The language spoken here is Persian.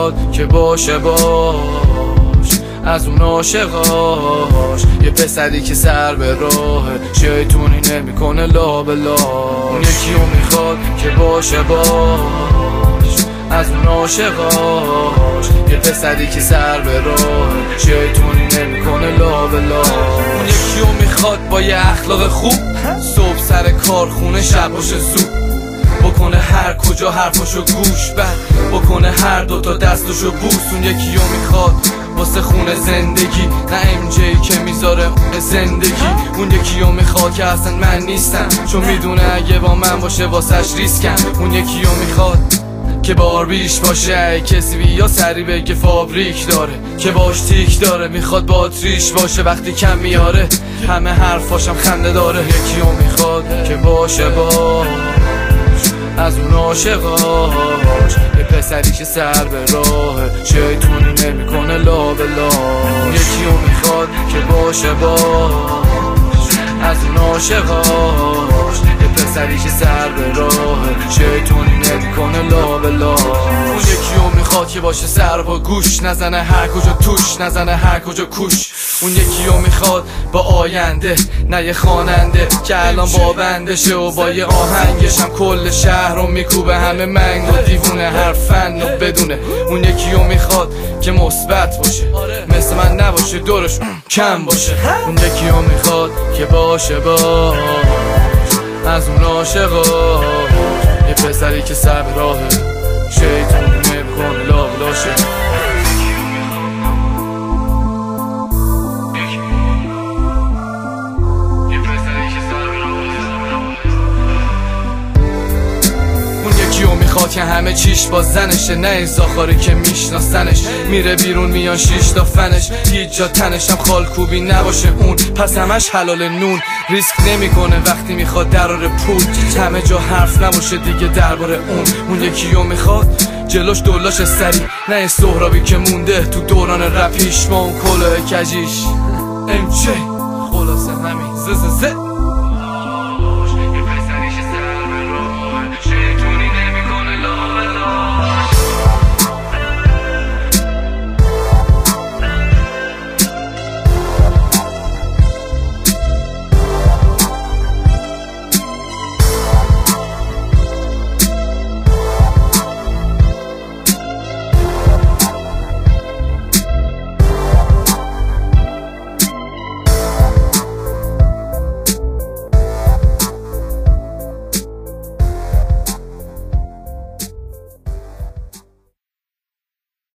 میخواد که باشه باش از اون عاشقاش، یه پسری که سر به راهه شیطونی نمیکنه لا به لا. اون یکیو میخواد که باشه باش از اون عاشقاش، یه پسری که سر به راهه شیطونی نمیکنه لا به لا. اون یکیو میخواد با یه اخلاق خوب، صبح سر کارخونه شب باشه زود، بکنه هر کجا حرفاشو گوش بد، بکنه هر دوتا دستشو بوس. اون یکیو میخواد واسه خونه زندگی، نه MJ که میذاره زندگی. اون یکیو میخواد که اصلا من نیستم، چون میدونه اگه با من باشه واسش ریسکم. اون یکیو میخواد که باربیش باشه، کسی بیا سری بگه فابریک داره، که باش تیک داره، میخواد باتریش باشه وقتی کم میاره، همه حرفاشم خنده داره. یکیو میخواد که باشه باش از اون عاشقاش، یه پسری که سر به راهه شیطونی نمیکنه لا به لا. اون یکیو میخواد که باشه باش از اون عاشقاش، یه پسری که سر به راهه شیطونی نمیکنه لا به لا. اون یکیو میخواد که باشه سر با گوش، نزنه هر کجا توش، نزنه هر کجا کوش. اون یکیو میخواد با آینده، نه یه خواننده که الان با بندشه و با یه آهنگش هم کل شهر رو میکوبه، همه منگ و دیوونه هر فن رو بدونه. اون یکیو میخواد که مثبت باشه، مثل من نباشه دورش کم باشه. اون یکیو میخواد که باشه باش از اون عاشقاش، یه پسری که سر به راهه شیطون نمیکنه لا بلاشه. میخواد که همه چیش با زنشه، نه زاخاری که میشناسنش، میره بیرون میان 6 تا فنش، هیچ جا تنش هم خالکوبی نباشه اون، پس همش حلال نون. ریسک نمیکنه وقتی میخواد درار پول، همه جا حرف نباشه دیگه درباره اون یکیو میخواد جلوش دولاش سری، نه سهرابی که مونده تو دوران رپیش با اون کلاه کجیش. MJ خلاصه همین زززه